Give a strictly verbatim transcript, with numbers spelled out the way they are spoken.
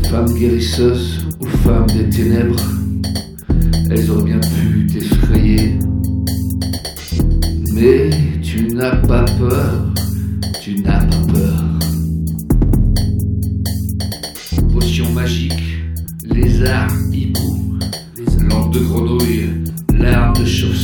Femme guérisseuse ou femme des ténèbres, elles auraient bien pu t'effrayer. Mais tu n'as pas peur, tu n'as pas peur. Potion magique, lézard hibou, langue de grenouille, larmes de chauve